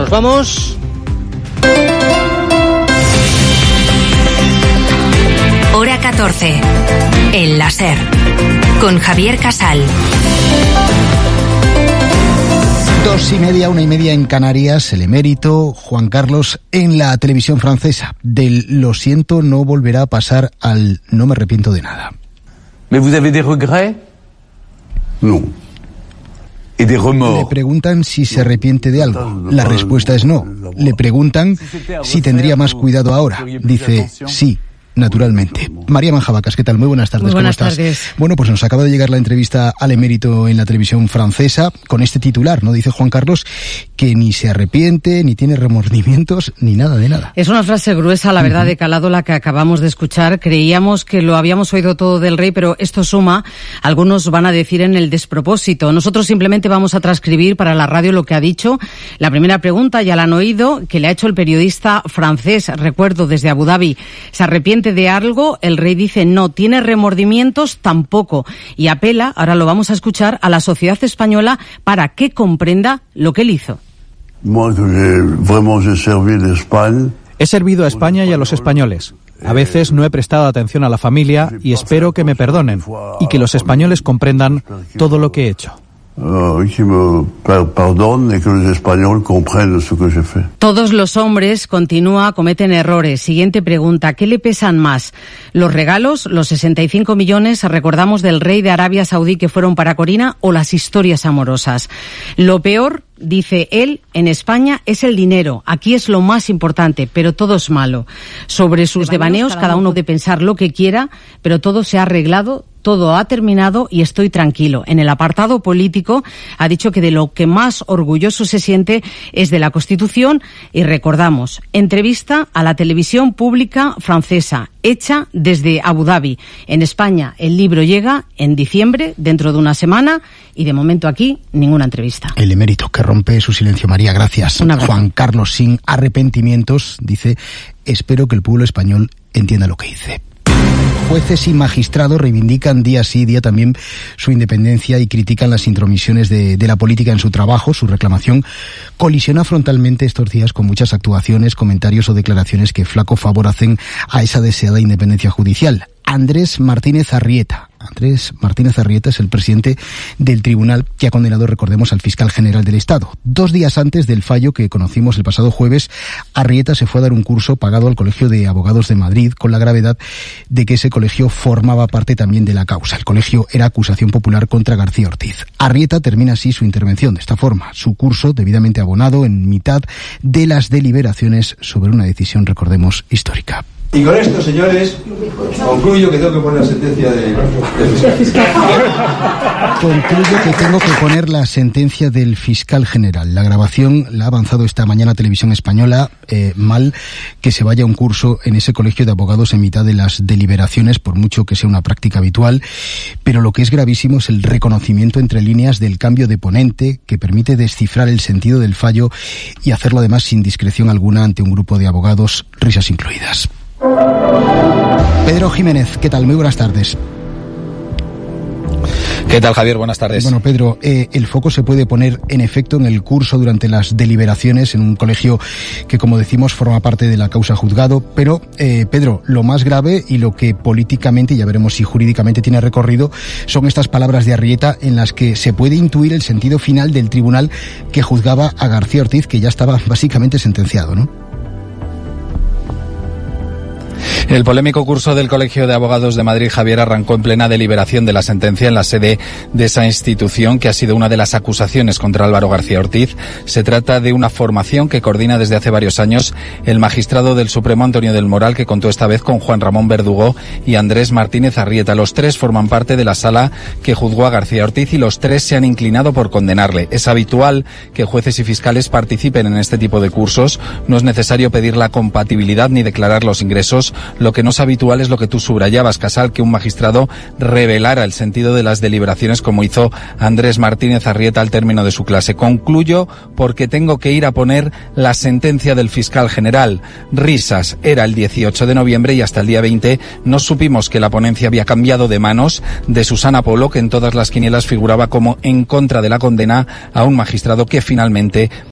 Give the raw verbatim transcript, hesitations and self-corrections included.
Nos vamos. Hora catorce. El láser. Con Javier Casal. Dos y media, una y media en Canarias, el emérito Juan Carlos en la televisión francesa. Del lo siento no volverá a pasar al no me arrepiento de nada. ¿Mais vous avez des regrets? No. Le preguntan si se arrepiente de algo. La respuesta es no. Le preguntan si tendría más cuidado ahora. Dice sí. Naturalmente. María Manjabacas, ¿qué tal? Muy buenas tardes. Muy buenas ¿Cómo estás? tardes. Bueno, pues nos acaba de llegar la entrevista al emérito en la televisión francesa con este titular, ¿no? Dice Juan Carlos que ni se arrepiente, ni tiene remordimientos, ni nada de nada. Es una frase gruesa, la verdad, uh-huh. de calado, la que acabamos de escuchar. Creíamos que lo habíamos oído todo del rey, pero esto suma, algunos van a decir, en el despropósito. Nosotros simplemente vamos a transcribir para la radio lo que ha dicho. La primera pregunta ya la han oído, que le ha hecho el periodista francés, recuerdo, desde Abu Dhabi. ¿Se arrepiente de algo? El rey dice no. ¿Tiene remordimientos? Tampoco. Y apela, ahora lo vamos a escuchar, a la sociedad española para que comprenda lo que él hizo. He servido a España y a los españoles. A veces no he prestado atención a la familia y espero que me perdonen y que los españoles comprendan todo lo que he hecho. Todos los hombres, continúa, cometen errores. Siguiente pregunta, ¿qué le pesan más? ¿Los regalos, los sesenta y cinco millones, recordamos, del rey de Arabia Saudí que fueron para Corina, o las historias amorosas? Lo peor, dice él, en España es el dinero. Aquí es lo más importante, pero todo es malo. Sobre sus devaneos, cada uno puede pensar lo que quiera, pero todo se ha arreglado, todo ha terminado y estoy tranquilo. En el apartado político ha dicho que de lo que más orgulloso se siente es de la Constitución y recordamos, entrevista a la televisión pública francesa, hecha desde Abu Dhabi. En España el libro llega en diciembre, dentro de una semana, y de momento aquí ninguna entrevista. El emérito que rompe su silencio. María, gracias. Juan Carlos, sin arrepentimientos, dice, espero que el pueblo español entienda lo que hice. Jueces y magistrados reivindican día sí día también su independencia y critican las intromisiones de, de la política en su trabajo. Su reclamación colisiona frontalmente estos días con muchas actuaciones, comentarios o declaraciones que flaco favor hacen a esa deseada independencia judicial. Andrés Martínez Arrieta. Andrés Martínez Arrieta es el presidente del tribunal que ha condenado, recordemos, al fiscal general del Estado. Dos días antes del fallo que conocimos el pasado jueves, Arrieta se fue a dar un curso pagado al Colegio de Abogados de Madrid, con la gravedad de que ese colegio formaba parte también de la causa. El colegio era acusación popular contra García Ortiz. Arrieta termina así su intervención de esta forma. Su curso, debidamente abonado en mitad de las deliberaciones sobre una decisión, recordemos, histórica. Y con esto, señores, concluyo que tengo que poner la sentencia de, del fiscal. Concluyo que tengo que poner la sentencia del fiscal general. La grabación la ha avanzado esta mañana Televisión Española. Eh, mal que se vaya a un curso en ese colegio de abogados en mitad de las deliberaciones, por mucho que sea una práctica habitual. Pero lo que es gravísimo es el reconocimiento entre líneas del cambio de ponente, que permite descifrar el sentido del fallo y hacerlo además sin discreción alguna ante un grupo de abogados, risas incluidas. Pedro Jiménez, ¿qué tal? Muy buenas tardes. ¿Qué tal, Javier? Buenas tardes. Bueno, Pedro, eh, el foco se puede poner en efecto en el curso durante las deliberaciones en un colegio que, como decimos, forma parte de la causa juzgado, pero, eh, Pedro, lo más grave y lo que políticamente, ya veremos si jurídicamente tiene recorrido, son estas palabras de Arrieta en las que se puede intuir el sentido final del tribunal que juzgaba a García Ortiz, que ya estaba básicamente sentenciado, ¿no? El polémico curso del Colegio de Abogados de Madrid, Javier, arrancó en plena deliberación de la sentencia en la sede de esa institución, que ha sido una de las acusaciones contra Álvaro García Ortiz. Se trata de una formación que coordina desde hace varios años el magistrado del Supremo Antonio del Moral, que contó esta vez con Juan Ramón Verdugo y Andrés Martínez Arrieta. Los tres forman parte de la sala que juzgó a García Ortiz y los tres se han inclinado por condenarle. Es habitual que jueces y fiscales participen en este tipo de cursos. No es necesario pedir la compatibilidad ni declarar los ingresos. Lo que no es habitual es lo que tú subrayabas, Casal, que un magistrado revelara el sentido de las deliberaciones como hizo Andrés Martínez Arrieta al término de su clase. Concluyo porque tengo que ir a poner la sentencia del fiscal general. Risas. Era el dieciocho de noviembre y hasta el día veinte no supimos que la ponencia había cambiado de manos de Susana Polo, que en todas las quinielas figuraba como en contra de la condena a un magistrado que finalmente